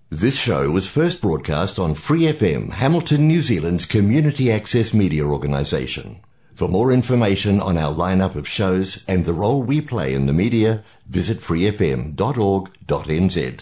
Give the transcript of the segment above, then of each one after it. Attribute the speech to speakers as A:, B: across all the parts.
A: This show was first broadcast on Free FM, Hamilton, New Zealand's community access media organisation. For more information on our lineup of shows and the role we play in the media, visit freefm.org.nz.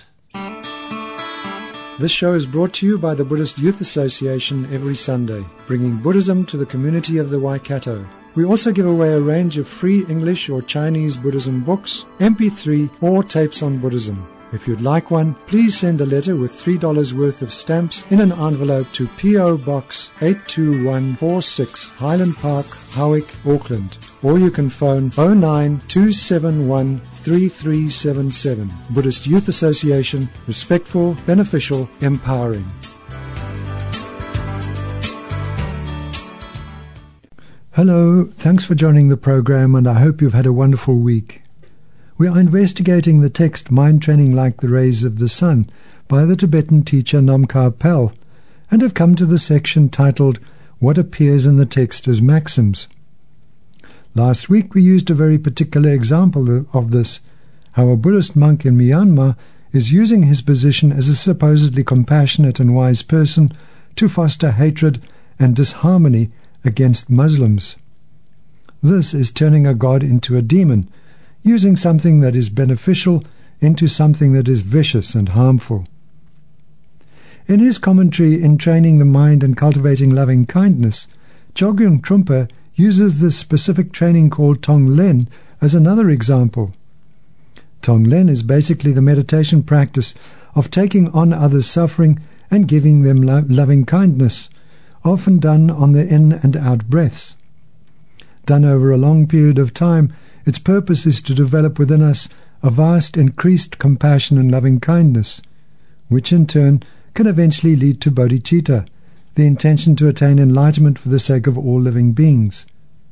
B: This show is brought to you by the Buddhist Youth Association every Sunday, bringing Buddhism to the community of the Waikato. We also give away a range of free English or Chinese Buddhism books, MP3 or tapes on Buddhism. If you'd like one, please send a letter with $3 worth of stamps in an envelope to P.O. Box 82146, Highland Park, Howick, Auckland. Or you can phone 09271 3377. Buddhist Youth Association, respectful, beneficial, empowering. Hello, thanks for joining the program, and I hope you've had a wonderful week. We are investigating the text Mind Training Like the Rays of the Sun by the Tibetan teacher Namkar Pel, and have come to the section titled What Appears in the Text as Maxims. Last week we used a very particular example of this, how a Buddhist monk in Myanmar is using his position as a supposedly compassionate and wise person to foster hatred and disharmony against Muslims. This is turning a god into a demon, using something that is beneficial into something that is vicious and harmful. In his commentary in Training the Mind and Cultivating Loving Kindness, Chogyam Trungpa uses this specific training called Tonglen as another example. Tonglen is basically the meditation practice of taking on others' suffering and giving them loving kindness, often done on the in and out breaths. Done over a long period of time, its purpose is to develop within us a vast increased compassion and loving kindness, which in turn can eventually lead to bodhicitta, the intention to attain enlightenment for the sake of all living beings.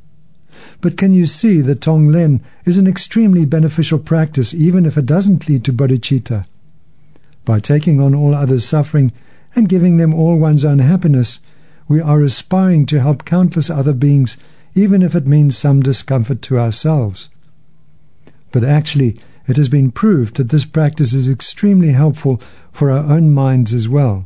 B: But can you see that Tonglen is an extremely beneficial practice even if it doesn't lead to bodhicitta? By taking on all others' suffering and giving them all one's own happiness, we are aspiring to help countless other beings, even if it means some discomfort to ourselves. But actually, it has been proved that this practice is extremely helpful for our own minds as well.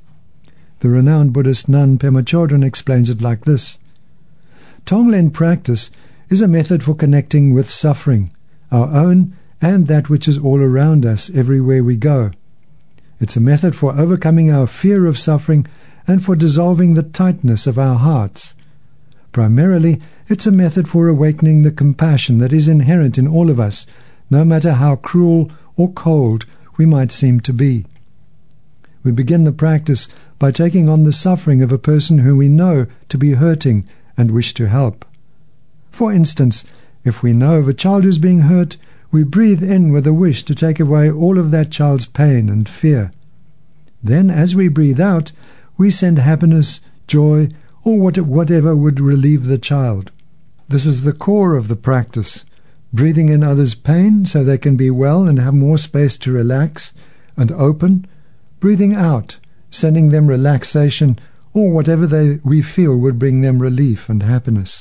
B: The renowned Buddhist nun Pema Chodron explains it like this. Tonglen practice is a method for connecting with suffering, our own and that which is all around us everywhere we go. It's a method for overcoming our fear of suffering and for dissolving the tightness of our hearts. Primarily, it's a method for awakening the compassion that is inherent in all of us, no matter how cruel or cold we might seem to be. We begin the practice by taking on the suffering of a person who we know to be hurting and wish to help. For instance, if we know of a child who's being hurt, we breathe in with a wish to take away all of that child's pain and fear. Then, as we breathe out, we send happiness, joy, or whatever would relieve the child. This is the core of the practice, breathing in others' pain so they can be well and have more space to relax and open, breathing out, sending them relaxation or whatever we feel would bring them relief and happiness.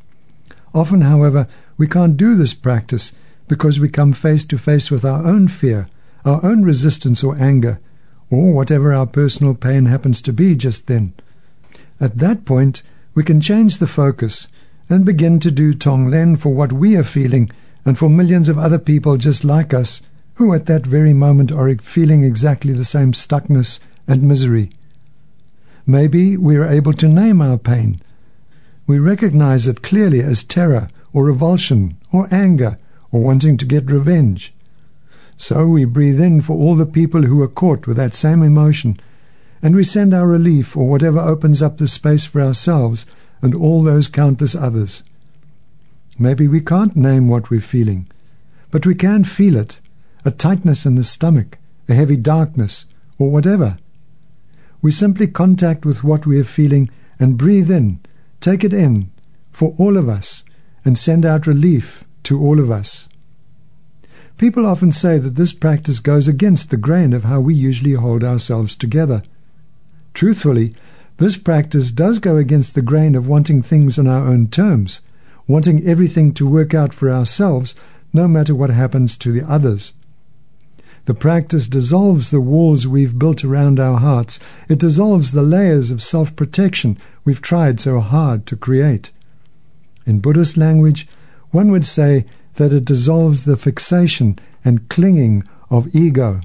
B: Often, however, we can't do this practice because we come face to face with our own fear, our own resistance or anger, or whatever our personal pain happens to be just then. At that point, we can change the focus and begin to do Tonglen for what we are feeling and for millions of other people just like us who at that very moment are feeling exactly the same stuckness and misery. Maybe we are able to name our pain. We recognize it clearly as terror or revulsion or anger or wanting to get revenge. So we breathe in for all the people who are caught with that same emotion, and we send our relief or whatever opens up the space for ourselves and all those countless others. Maybe we can't name what we're feeling, but we can feel it, a tightness in the stomach, a heavy darkness, or whatever. We simply contact with what we are feeling and breathe in, take it in, for all of us, and send out relief to all of us. People often say that this practice goes against the grain of how we usually hold ourselves together. Truthfully, this practice does go against the grain of wanting things on our own terms, wanting everything to work out for ourselves, no matter what happens to the others. The practice dissolves the walls we've built around our hearts. It dissolves the layers of self-protection we've tried so hard to create. In Buddhist language, one would say that it dissolves the fixation and clinging of ego.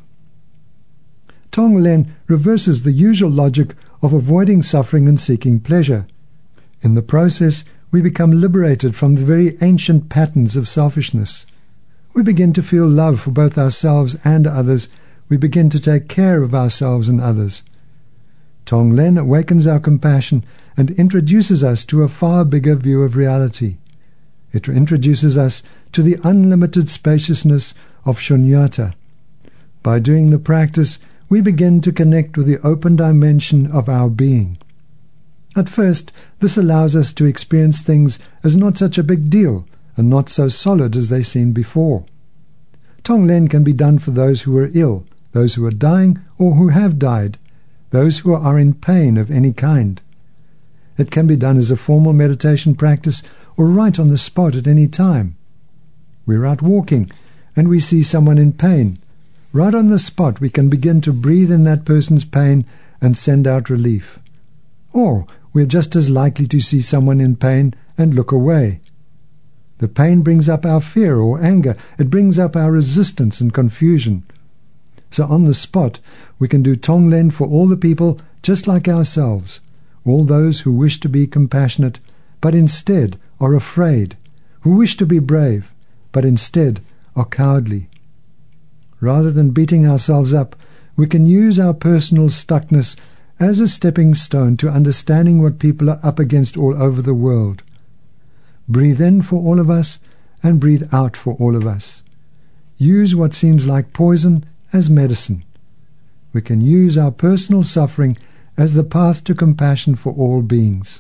B: Tonglen reverses the usual logic of avoiding suffering and seeking pleasure. In the process, we become liberated from the very ancient patterns of selfishness. We begin to feel love for both ourselves and others. We begin to take care of ourselves and others. Tonglen awakens our compassion and introduces us to a far bigger view of reality. It introduces us to the unlimited spaciousness of shunyata. By doing the practice, we begin to connect with the open dimension of our being. At first, this allows us to experience things as not such a big deal and not so solid as they seemed before. Tonglen can be done for those who are ill, those who are dying or who have died, those who are in pain of any kind. It can be done as a formal meditation practice or right on the spot at any time. We're out walking and we see someone in pain. Right on the spot we can begin to breathe in that person's pain and send out relief. Or we're just as likely to see someone in pain and look away. The pain brings up our fear or anger. It brings up our resistance and confusion. So on the spot, we can do Tonglen for all the people just like ourselves, all those who wish to be compassionate, but instead are afraid, who wish to be brave, but instead are cowardly. Rather than beating ourselves up, we can use our personal stuckness as a stepping stone to understanding what people are up against all over the world. Breathe in for all of us and breathe out for all of us. Use what seems like poison as medicine. We can use our personal suffering as the path to compassion for all beings.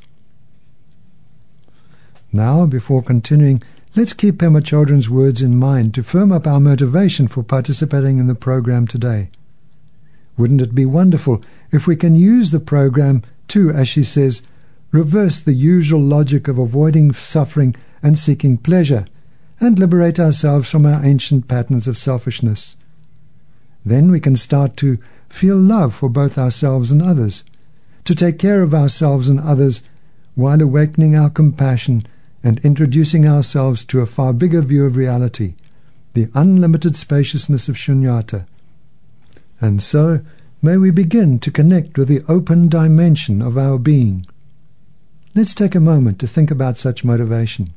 B: Now, before continuing, let's keep Pema Chodron's words in mind to firm up our motivation for participating in the program today. Wouldn't it be wonderful if we can use the program to, as she says, reverse the usual logic of avoiding suffering and seeking pleasure, and liberate ourselves from our ancient patterns of selfishness. Then we can start to feel love for both ourselves and others, to take care of ourselves and others while awakening our compassion and introducing ourselves to a far bigger view of reality, the unlimited spaciousness of shunyata. And so may we begin to connect with the open dimension of our being. Let's take a moment to think about such motivation.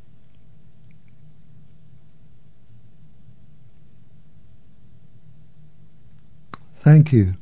B: Thank you.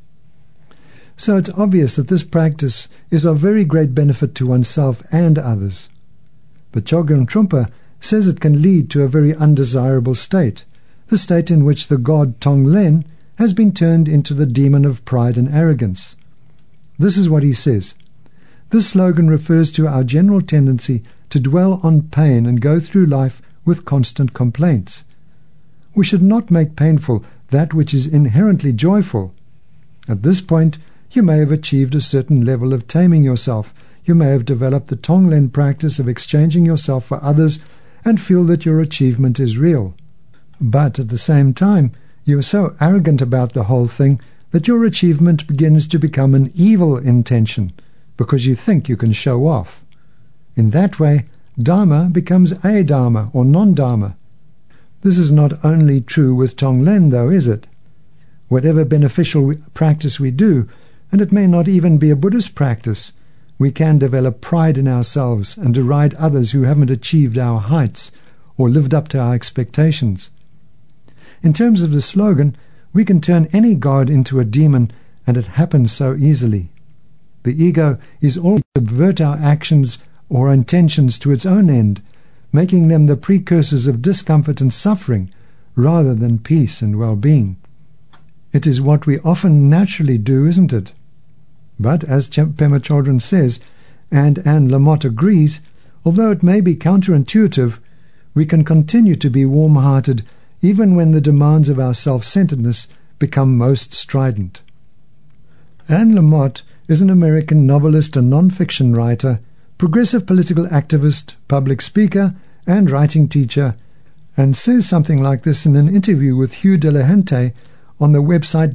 B: So it's obvious that this practice is of very great benefit to oneself and others. But Chogyam Trungpa says it can lead to a very undesirable state, the state in which the god Tonglen has been turned into the demon of pride and arrogance. This is what he says. This slogan refers to our general tendency to dwell on pain and go through life with constant complaints. We should not make painful that which is inherently joyful. At this point, you may have achieved a certain level of taming yourself. You may have developed the Tonglen practice of exchanging yourself for others and feel that your achievement is real. But at the same time, you are so arrogant about the whole thing that your achievement begins to become an evil intention, because you think you can show off. In that way, Dharma becomes a-Dharma or non-Dharma. This is not only true with Tonglen, though, is it? Whatever beneficial practice we do, and it may not even be a Buddhist practice, we can develop pride in ourselves and deride others who haven't achieved our heights or lived up to our expectations. In terms of the slogan, we can turn any god into a demon, and it happens so easily. The ego is always to subvert our actions or intentions to its own end, making them the precursors of discomfort and suffering rather than peace and well-being. It is what we often naturally do, isn't it? But as Pema Chodron says, and Anne Lamott agrees, although it may be counterintuitive, we can continue to be warm-hearted even when the demands of our self-centeredness become most strident. Anne Lamott is an American novelist and non-fiction writer, progressive political activist, public speaker, and writing teacher, and says something like this in an interview with Hugh Delahunty on the website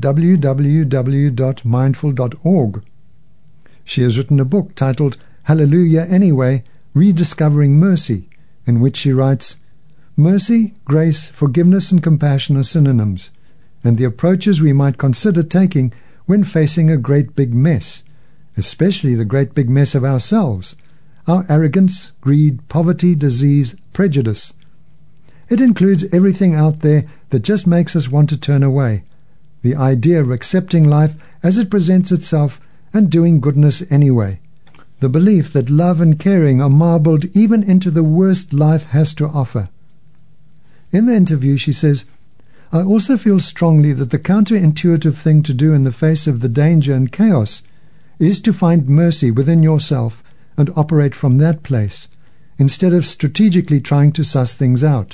B: www.mindful.org. She has written a book titled Hallelujah Anyway, Rediscovering Mercy, in which she writes, "Mercy, grace, forgiveness and compassion are synonyms, and the approaches we might consider taking when facing a great big mess, especially the great big mess of ourselves, our arrogance, greed, poverty, disease, prejudice. It includes everything out there that just makes us want to turn away, the idea of accepting life as it presents itself and doing goodness anyway, the belief that love and caring are marbled even into the worst life has to offer." In the interview she says, "I also feel strongly that the counterintuitive thing to do in the face of the danger and chaos is to find mercy within yourself and operate from that place, instead of strategically trying to suss things out.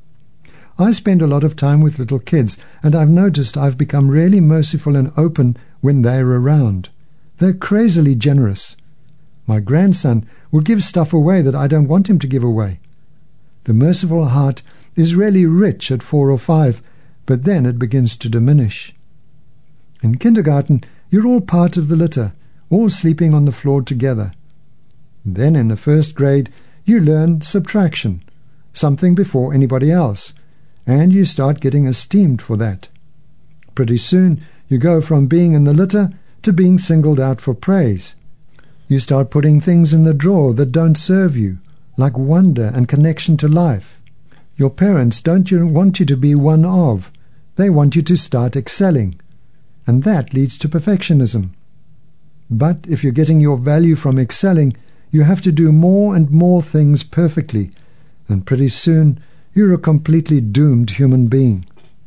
B: I spend a lot of time with little kids, and I've noticed I've become really merciful and open when they're around. They're crazily generous. My grandson will give stuff away that I don't want him to give away. The merciful heart is really rich at 4 or 5, but then it begins to diminish. In kindergarten, you're all part of the litter, all sleeping on the floor together. Then in the 1st grade, you learn subtraction, something before anybody else, and you start getting esteemed for that. Pretty soon, you go from being in the litter to being singled out for praise. You start putting things in the drawer that don't serve you, like wonder and connection to life. Your parents don't want you to be one of. They want you to start excelling, and that leads to perfectionism. But if you're getting your value from excelling, you have to do more and more things perfectly, and pretty soon you're a completely doomed human being."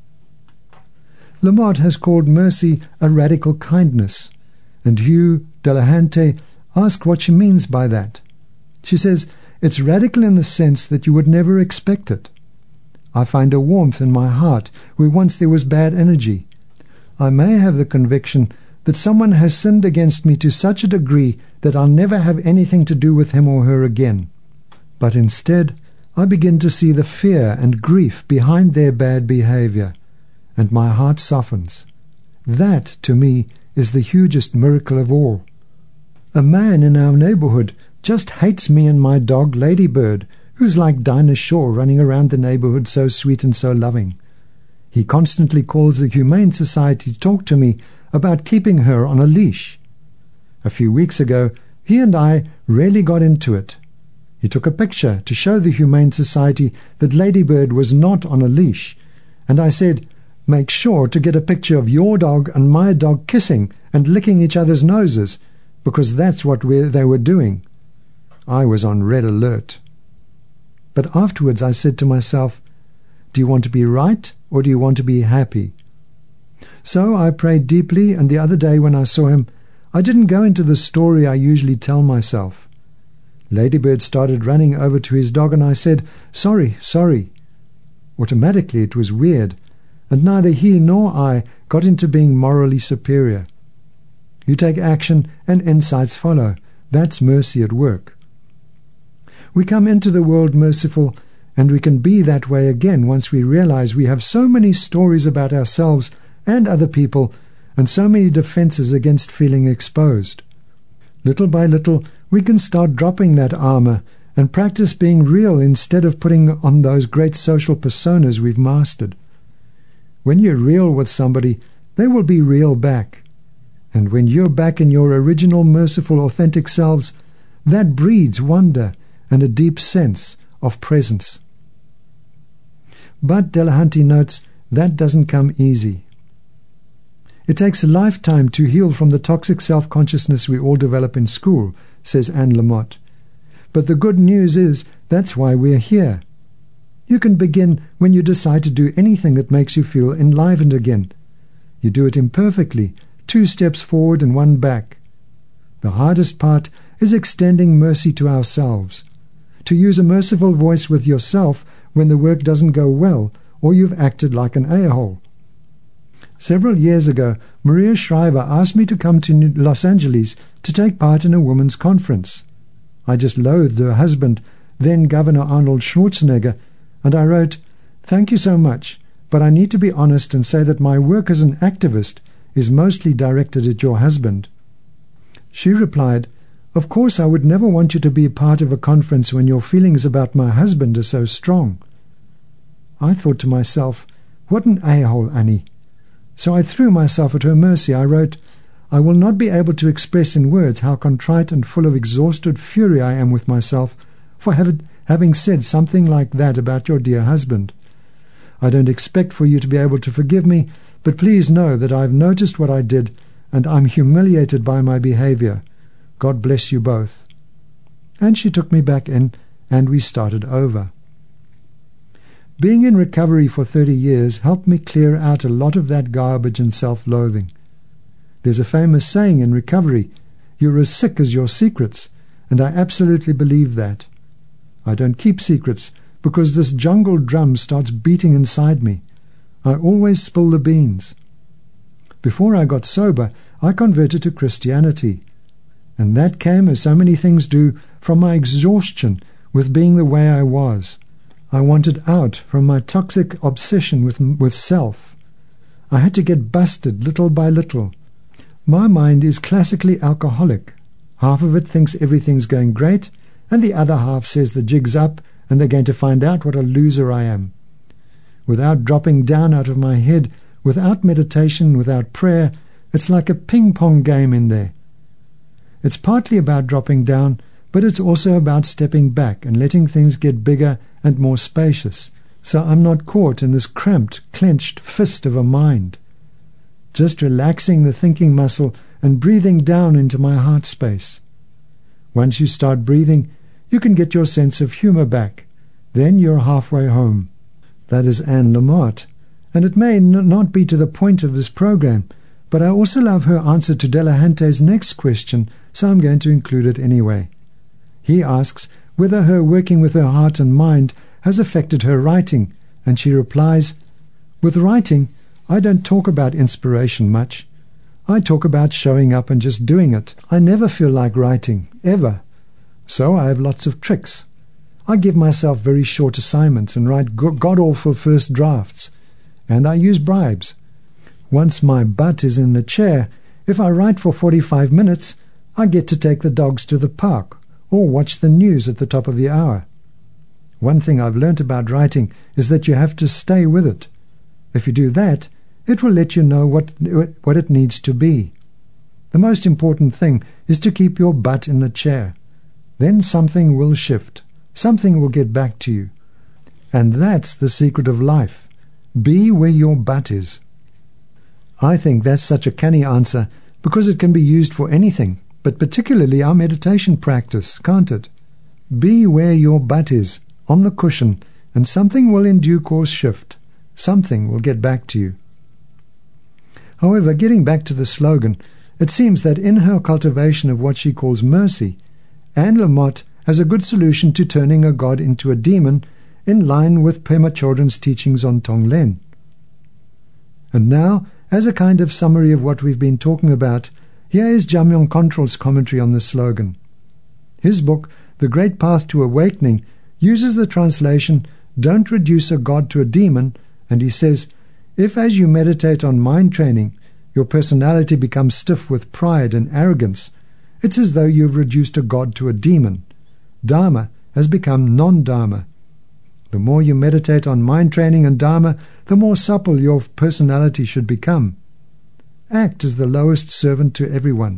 B: Lamotte has called mercy a radical kindness, and Hugh Delahunty asked what she means by that. She says, "It's radical in the sense that you would never expect it. I find a warmth in my heart where once there was bad energy. I may have the conviction that someone has sinned against me to such a degree that I'll never have anything to do with him or her again. But instead, I begin to see the fear and grief behind their bad behavior, and my heart softens. That, to me, is the hugest miracle of all. A man in our neighborhood just hates me and my dog Ladybird, who's like Dinah Shore running around the neighborhood so sweet and so loving. He constantly calls the Humane Society to talk to me about keeping her on a leash. A few weeks ago, he and I really got into it. He took a picture to show the Humane Society that Ladybird was not on a leash, and I said, 'Make sure to get a picture of your dog and my dog kissing and licking each other's noses, because that's what they were doing.' I was on red alert. But afterwards I said to myself, 'Do you want to be right or do you want to be happy?' So I prayed deeply, and the other day when I saw him, I didn't go into the story I usually tell myself. Ladybird started running over to his dog, and I said, 'Sorry, sorry.' Automatically it was weird, and neither he nor I got into being morally superior. You take action and insights follow. That's mercy at work. We come into the world merciful, and we can be that way again once we realize we have so many stories about ourselves and other people, and so many defenses against feeling exposed. Little by little, we can start dropping that armor and practice being real instead of putting on those great social personas we've mastered. When you're real with somebody, they will be real back. And when you're back in your original, merciful, authentic selves, that breeds wonder and a deep sense of presence. But Delahunty notes that doesn't come easy. It takes a lifetime to heal from the toxic self-consciousness we all develop in school, says Anne Lamotte. But the good news is that's why we're here. You can begin when you decide to do anything that makes you feel enlivened again. You do it imperfectly, 2 steps forward and 1 back. The hardest part is extending mercy to ourselves, to use a merciful voice with yourself when the work doesn't go well or you've acted like an a-hole. Several years ago, Maria Shriver asked me to come to Los Angeles to take part in a women's conference. I just loathed her husband, then Governor Arnold Schwarzenegger, and I wrote, Thank you so much, but I need to be honest and say that my work as an activist is mostly directed at your husband." She replied, "Of course I would never want you to be part of a conference when your feelings about my husband are so strong." I thought to myself, what an a-hole, Annie. So I threw myself at her mercy. I wrote, "I will not be able to express in words how contrite and full of exhausted fury I am with myself for having said something like that about your dear husband. I don't expect for you to be able to forgive me, but please know that I've noticed what I did, and I'm humiliated by my behavior. God bless you both." And she took me back in, and we started over. Being in recovery for 30 years helped me clear out a lot of that garbage and self-loathing. There's a famous saying in recovery, "You're as sick as your secrets," and I absolutely believe that. I don't keep secrets because this jungle drum starts beating inside me. I always spill the beans. Before I got sober, I converted to Christianity, and that came, as so many things do, from my exhaustion with being the way I was. I wanted out from my toxic obsession with self. I had to get busted little by little. My mind is classically alcoholic. Half of it thinks everything's going great, and the other half says the jig's up and they're going to find out what a loser I am. Without dropping down out of my head, without meditation, without prayer, it's like a ping-pong game in there. It's partly about dropping down, but it's also about stepping back and letting things get bigger and more spacious, so I'm not caught in this cramped, clenched fist of a mind. Just relaxing the thinking muscle and breathing down into my heart space. Once you start breathing, you can get your sense of humor back. Then you're halfway home. That is Anne Lamott, and it may not be to the point of this program, but I also love her answer to Delahante's next question, so I'm going to include it anyway. He asks whether her working with her heart and mind has affected her writing, and she replies, "With writing, I don't talk about inspiration much. I talk about showing up and just doing it. I never feel like writing, ever. So I have lots of tricks. I give myself very short assignments and write god-awful first drafts, and I use bribes. Once my butt is in the chair, if I write for 45 minutes, I get to take the dogs to the park or watch the news at the top of the hour. One thing I've learnt about writing is that you have to stay with it. If you do that, it will let you know what it needs to be. The most important thing is to keep your butt in the chair. Then something will shift. Something will get back to you. And that's the secret of life. Be where your butt is." I think that's such a canny answer because it can be used for anything, but particularly our meditation practice, can't it? Be where your butt is, on the cushion, and something will in due course shift. Something will get back to you. However, getting back to the slogan, it seems that in her cultivation of what she calls mercy, Anne Lamott has a good solution to turning a god into a demon in line with Pema Chodron's teachings on Tonglen. And now, as a kind of summary of what we've been talking about, here is Jamyong Kongtrul's commentary on the slogan. His book, The Great Path to Awakening, uses the translation, "Don't reduce a god to a demon," and he says, "If as you meditate on mind training, your personality becomes stiff with pride and arrogance, it's as though you've reduced a god to a demon. Dharma has become non-Dharma. The more you meditate on mind training and Dharma, the more supple your personality should become. Act as the lowest servant to everyone."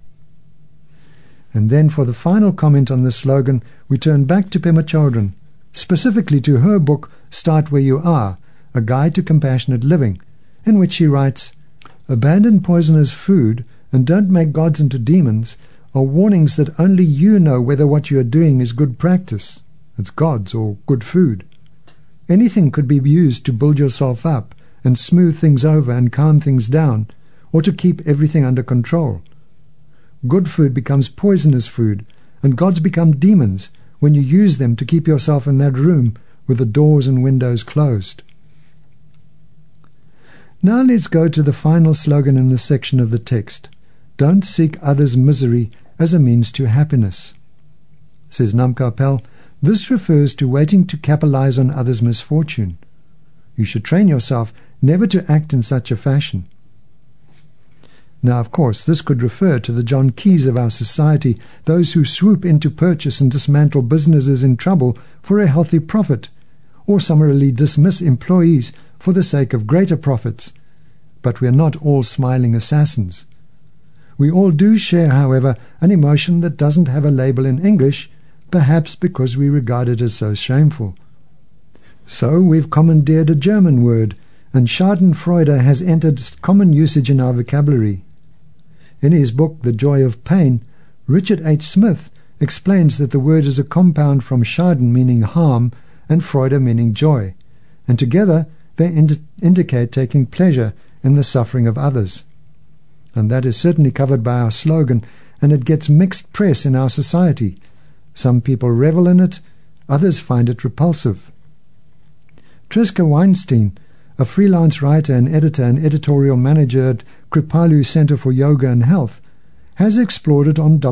B: And then for the final comment on the slogan, we turn back to Pema Chodron, specifically to her book, Start Where You Are, A Guide to Compassionate Living, in which she writes, "Abandon poisonous food and don't make gods into demons are warnings that only you know whether what you are doing is good practice. It's gods or good food. Anything could be used to build yourself up and smooth things over and calm things down, or to keep everything under control. Good food becomes poisonous food, and gods become demons when you use them to keep yourself in that room with the doors and windows closed." Now let's go to the final slogan in this section of the text. "Don't seek others' misery as a means to happiness." Says Nam Karpel, this refers to waiting to capitalize on others' misfortune. You should train yourself never to act in such a fashion. Now, of course, this could refer to the John Keys of our society, those who swoop in to purchase and dismantle businesses in trouble for a healthy profit, or summarily dismiss employees for the sake of greater profits. But we are not all smiling assassins. We all do share, however, an emotion that doesn't have a label in English, perhaps because we regard it as so shameful. So we've commandeered a German word, and Schadenfreude has entered common usage in our vocabulary. In his book, The Joy of Pain, Richard H. Smith explains that the word is a compound from Schaden, meaning harm, and Freude, meaning joy, and together they indicate taking pleasure in the suffering of others. And that is certainly covered by our slogan, and it gets mixed press in our society. Some people revel in it, others find it repulsive. Triska Weinstein, a freelance writer and editor and editorial manager at Kripalu Center for Yoga and Health, has explored it on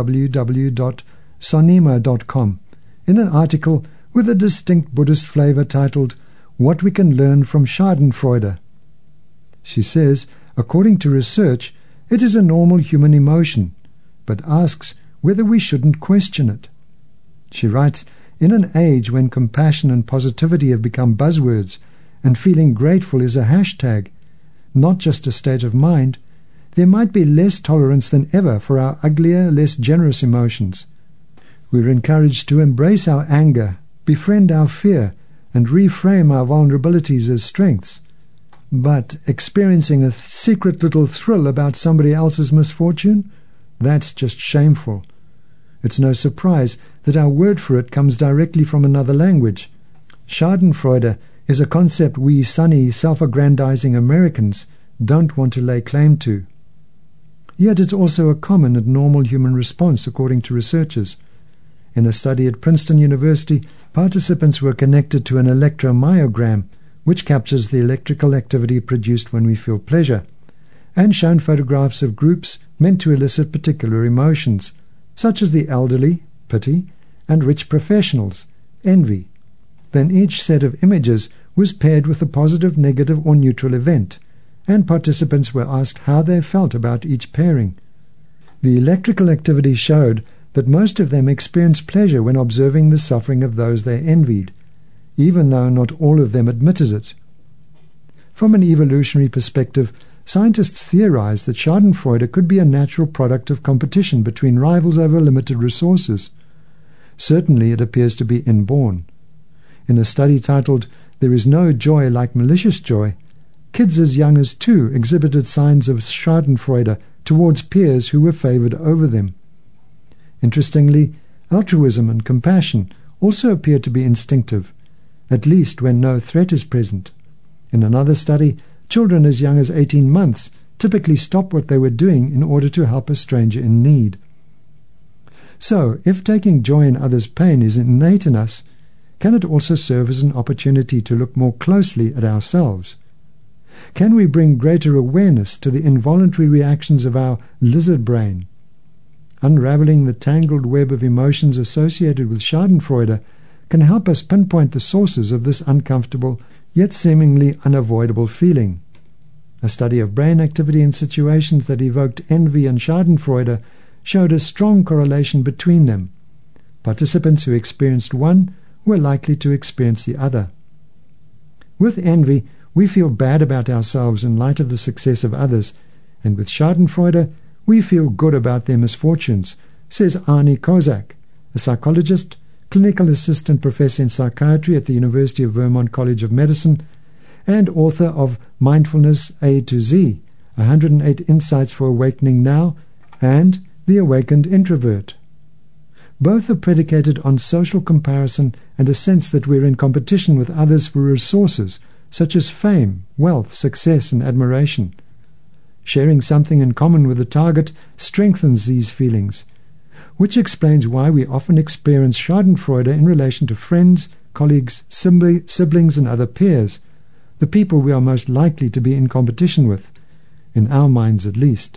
B: www.sonima.com in an article with a distinct Buddhist flavor titled What We Can Learn from Schadenfreude. She says, according to research, it is a normal human emotion, but asks whether we shouldn't question it. She writes, in an age when compassion and positivity have become buzzwords, and feeling grateful is a hashtag, not just a state of mind, there might be less tolerance than ever for our uglier, less generous emotions. We're encouraged to embrace our anger, befriend our fear, and reframe our vulnerabilities as strengths. But experiencing a secret little thrill about somebody else's misfortune, that's just shameful. It's no surprise that our word for it comes directly from another language. Schadenfreude is a concept we sunny, self-aggrandizing Americans don't want to lay claim to. Yet it's also a common and normal human response, according to researchers. In a study at Princeton University, participants were connected to an electromyogram, which captures the electrical activity produced when we feel pleasure, and shown photographs of groups meant to elicit particular emotions, such as the elderly, pity, and rich professionals, envy. Then each set of images was paired with a positive, negative, or neutral event, and participants were asked how they felt about each pairing. The electrical activity showed that most of them experienced pleasure when observing the suffering of those they envied, even though not all of them admitted it. From an evolutionary perspective, scientists theorize that Schadenfreude could be a natural product of competition between rivals over limited resources. Certainly it appears to be inborn. In a study titled There is No Joy Like Malicious Joy, kids as young as 2 exhibited signs of Schadenfreude towards peers who were favored over them. Interestingly, altruism and compassion also appear to be instinctive, at least when no threat is present. In another study, children as young as 18 months typically stop what they were doing in order to help a stranger in need. So, if taking joy in others' pain is innate in us, can it also serve as an opportunity to look more closely at ourselves? Can we bring greater awareness to the involuntary reactions of our lizard brain? Unraveling the tangled web of emotions associated with Schadenfreude can help us pinpoint the sources of this uncomfortable yet seemingly unavoidable feeling. A study of brain activity in situations that evoked envy and Schadenfreude showed a strong correlation between them. Participants who experienced one were likely to experience the other. With envy, we feel bad about ourselves in light of the success of others, and with Schadenfreude, we feel good about their misfortunes, says Arnie Kozak, a psychologist, clinical assistant professor in psychiatry at the University of Vermont College of Medicine, and author of Mindfulness A to Z, 108 Insights for Awakening Now, and The Awakened Introvert. Both are predicated on social comparison and a sense that we're in competition with others for resources, such as fame, wealth, success, and admiration. Sharing something in common with the target strengthens these feelings, which explains why we often experience Schadenfreude in relation to friends, colleagues, siblings, and other peers, the people we are most likely to be in competition with, in our minds at least.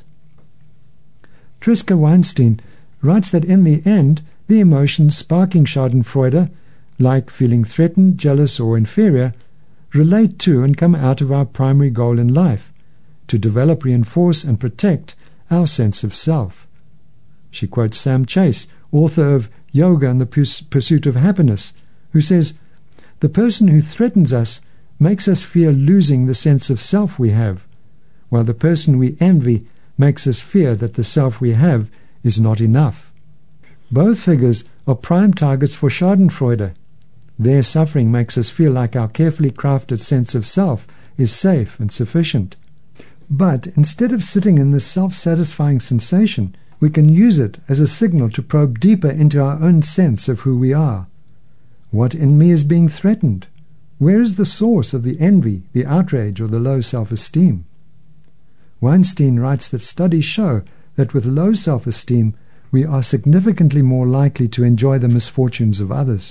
B: Triska Weinstein writes that in the end, the emotions sparking Schadenfreude, like feeling threatened, jealous, or inferior, relate to and come out of our primary goal in life, to develop, reinforce, and protect our sense of self. She quotes Sam Chase, author of Yoga and the Pursuit of Happiness, who says, "The person who threatens us makes us fear losing the sense of self we have, while the person we envy makes us fear that the self we have is not enough." Both figures are prime targets for Schadenfreude. Their suffering makes us feel like our carefully crafted sense of self is safe and sufficient. But instead of sitting in this self-satisfying sensation, we can use it as a signal to probe deeper into our own sense of who we are. What in me is being threatened? Where is the source of the envy, the outrage, or the low self-esteem? Weinstein writes that studies show that with low self-esteem, we are significantly more likely to enjoy the misfortunes of others.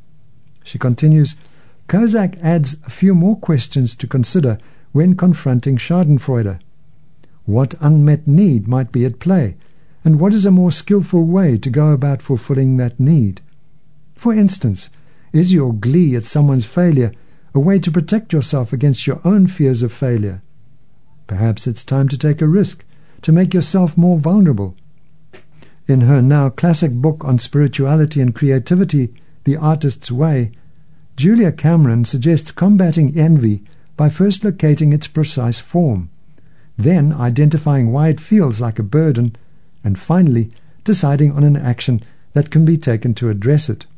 B: She continues, Kozak adds a few more questions to consider when confronting Schadenfreude. What unmet need might be at play, and what is a more skillful way to go about fulfilling that need? For instance, is your glee at someone's failure a way to protect yourself against your own fears of failure? Perhaps it's time to take a risk, to make yourself more vulnerable. In her now classic book on spirituality and creativity, The Artist's Way, Julia Cameron suggests combating envy by first locating its precise form, then identifying why it feels like a burden, and finally deciding on an action that can be taken to address it.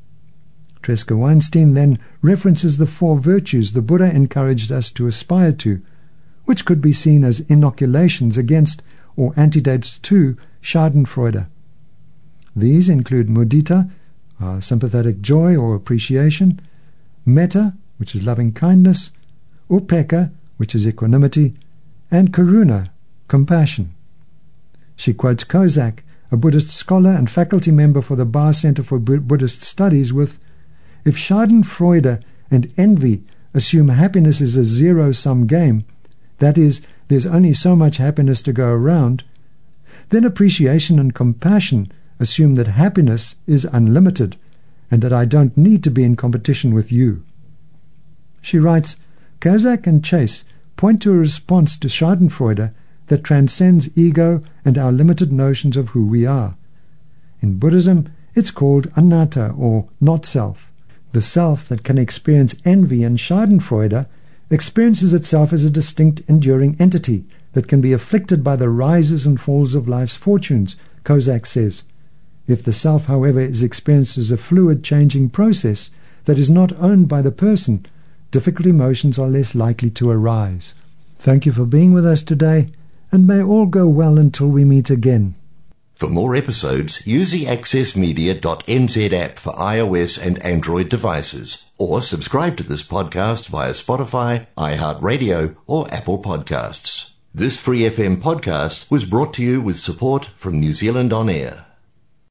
B: Tresca Weinstein then references the 4 virtues the Buddha encouraged us to aspire to, which could be seen as inoculations against or antidotes to Schadenfreude. These include mudita, sympathetic joy or appreciation, metta, which is loving kindness, upekkha, which is equanimity, and karuna, compassion. She quotes Kozak, a Buddhist scholar and faculty member for the Bar Center for Buddhist Studies, with, "If Schadenfreude and envy assume happiness is a zero-sum game, that is, there's only so much happiness to go around, then appreciation and compassion assume that happiness is unlimited and that I don't need to be in competition with you." She writes, Kozak and Chase point to a response to Schadenfreude that transcends ego and our limited notions of who we are. In Buddhism, it's called anatta, or not-self. The self that can experience envy and Schadenfreude experiences itself as a distinct, enduring entity that can be afflicted by the rises and falls of life's fortunes, Kozak says. If the self, however, is experienced as a fluid, changing process that is not owned by the person, difficult emotions are less likely to arise. Thank you for being with us today, and may all go well until we meet again.
A: For more episodes, use the accessmedia.nz app for iOS and Android devices, or subscribe to this podcast via Spotify, iHeartRadio, or Apple Podcasts. This Free FM podcast was brought to you with support from New Zealand On Air.